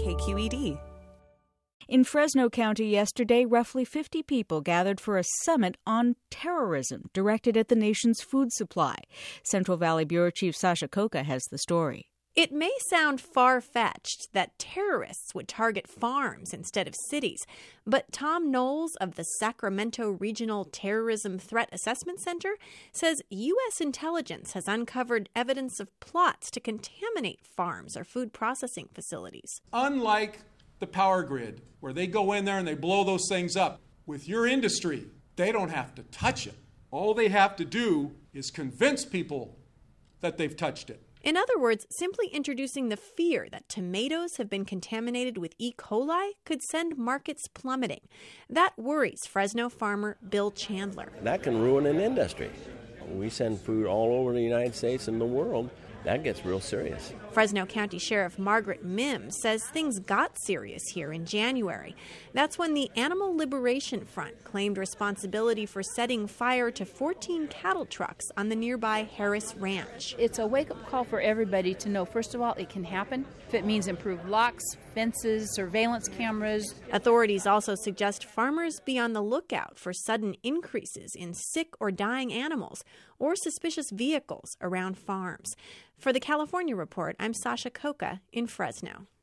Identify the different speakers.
Speaker 1: KQED.
Speaker 2: In Fresno County yesterday, roughly 50 people gathered for a summit on terrorism directed at the nation's food supply. Central Valley Bureau Chief Sasha Khokha has the story.
Speaker 3: It may sound far-fetched that terrorists would target farms instead of cities, but Tom Knowles of the Sacramento Regional Terrorism Threat Assessment Center says U.S. intelligence has uncovered evidence of plots to contaminate farms or food processing facilities.
Speaker 4: Unlike the power grid, where they go in there and they blow those things up, with your industry, they don't have to touch it. All they have to do is convince people that they've touched it.
Speaker 3: In other words, simply introducing the fear that tomatoes have been contaminated with E. coli could send markets plummeting. That worries Fresno farmer Bill Chandler.
Speaker 5: That can ruin an industry. We send food all over the United States and the world. That gets real serious.
Speaker 3: Fresno County Sheriff Margaret Mims says things got serious here in January. That's when the Animal Liberation Front claimed responsibility for setting fire to 14 cattle trucks on the nearby Harris Ranch.
Speaker 6: It's a wake-up call for everybody to know, first of all, it can happen. If it means improved locks, fences, surveillance cameras.
Speaker 3: Authorities also suggest farmers be on the lookout for sudden increases in sick or dying animals or suspicious vehicles around farms. For the California Report, I'm Sasha Khokha in Fresno.